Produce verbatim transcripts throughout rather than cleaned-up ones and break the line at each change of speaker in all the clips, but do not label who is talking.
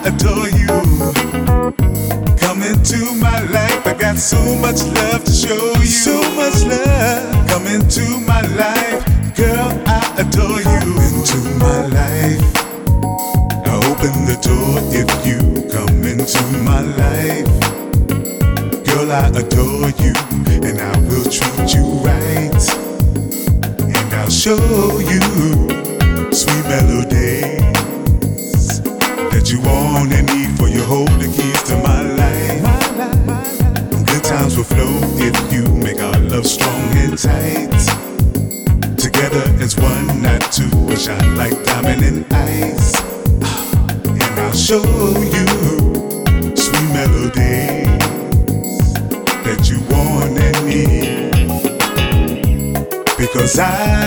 adore you. Come into my life, I got so much love to show you. So much love. Come into my life, girl, I adore you. Into my life, I open the door if you come into my life. Girl, I adore you, and I will treat you right. And I'll show you sweet melodies that you want and need, for you hold the keys to my life. Good times will flow if you make our love strong and tight. Together as one, not two, we'll shine like diamond and ice. And I'll show you sweet melodies that you want and need, because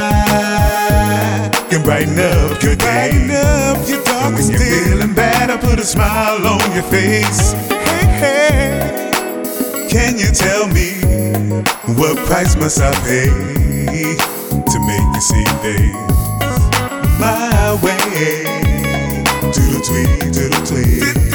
I can brighten up your day. Brighten up your darkest day. When you're feeling bad, I put a smile on your face. Hey, hey, can you tell me what price must I pay to make you see days my way? To the tweet, to the tweet.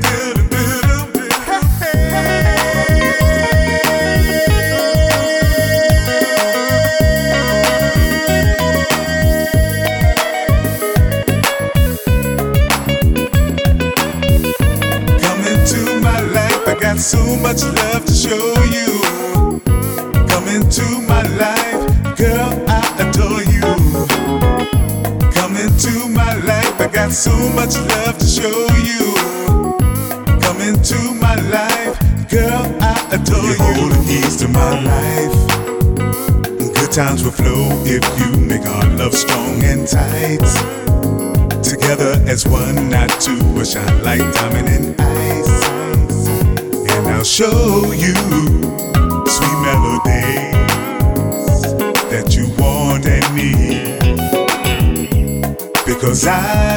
Got so much love to show you. Come into my life, girl, I adore you. Come into my life, I got so much love to show you. Come into my life, girl, I adore you. You hold the keys to my life. Good times will flow if you make our love strong and tight. Together as one, not two, we'll shine like diamond and ice. I'll show you sweet melodies that you want and need, because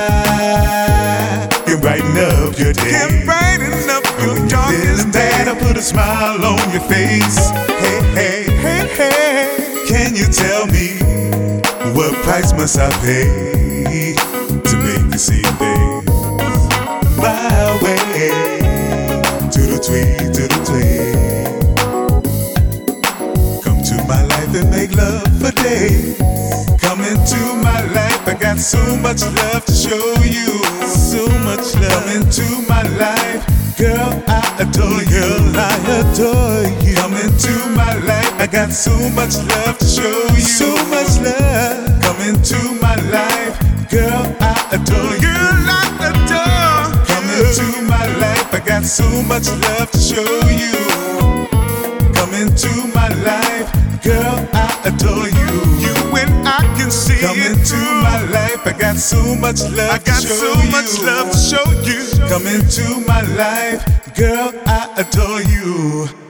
I can brighten up your day. Can brighten up your when you're feeling bad, I put a smile on your face. Hey, hey, hey, hey, can you tell me what price must I pay to make you see days my way? To the tweet, to the tweet. Come to my life and make love for days. Come into my life, I got so much love to show you. So much love. Come into my life, girl, I adore you. Girl, I adore you. Come into my life, I got so much love to show you. So much love. Come into my life, girl, I adore you. Girl, I adore you. Come into my life, I got so much love to show you. Come into my life, girl, I adore you. You and I can see it. Come into my life, I got so much love I got to show so you. much love to show you. Come into my life, girl, I adore you.